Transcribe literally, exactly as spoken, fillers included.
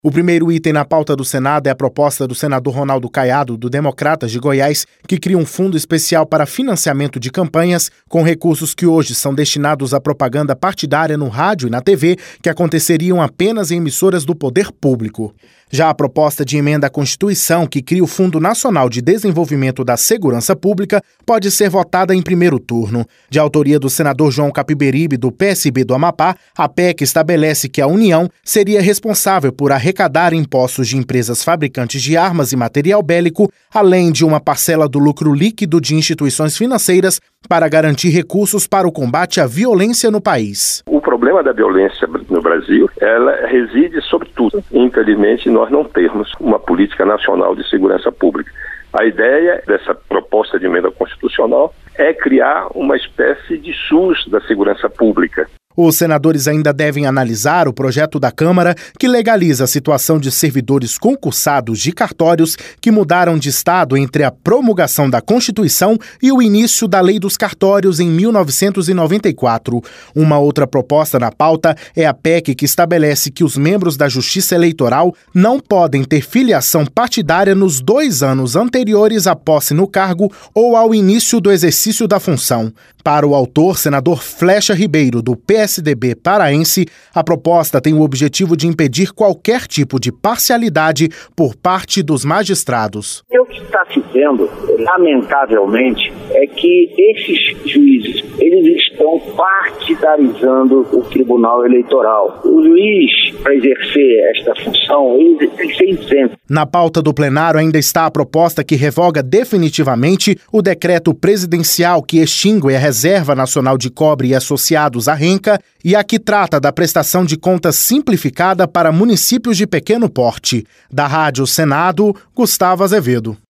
O primeiro item na pauta do Senado é a proposta do senador Ronaldo Caiado, do Democratas de Goiás, que cria um fundo especial para financiamento de campanhas, com recursos que hoje são destinados à propaganda partidária no rádio e na T V, que aconteceriam apenas em emissoras do poder público. Já a proposta de emenda à Constituição, que cria o Fundo Nacional de Desenvolvimento da Segurança Pública, pode ser votada em primeiro turno. De autoria do senador João Capiberibe, do P S B do Amapá, a P E C estabelece que a União seria responsável por arrecadar impostos de empresas fabricantes de armas e material bélico, além de uma parcela do lucro líquido de instituições financeiras, para garantir recursos para o combate à violência no país. O problema da violência no Brasil, ela reside sobretudo, infelizmente, nós não temos uma política nacional de segurança pública. A ideia dessa proposta de emenda constitucional é criar uma espécie de SUS da segurança pública. Os senadores ainda devem analisar o projeto da Câmara que legaliza a situação de servidores concursados de cartórios que mudaram de estado entre a promulgação da Constituição e o início da Lei dos Cartórios em mil novecentos e noventa e quatro. Uma outra proposta na pauta é a P E C que estabelece que os membros da Justiça Eleitoral não podem ter filiação partidária nos dois anos anteriores à posse no cargo ou ao início do exercício da função. Para o autor, senador Flecha Ribeiro, do P S D B paraense, a proposta tem o objetivo de impedir qualquer tipo de parcialidade por parte dos magistrados. O que está se vendo, lamentavelmente, é que esses juízes, eles estão partidarizando o Tribunal Eleitoral. O juiz, para exercer esta função, ele tem que ser isento. Na pauta do plenário ainda está a proposta que revoga definitivamente o decreto presidencial que extingue a Reserva Nacional de Cobre e Associados, a RENCA, e a que trata da prestação de contas simplificada para municípios de pequeno porte. Da Rádio Senado, Gustavo Azevedo.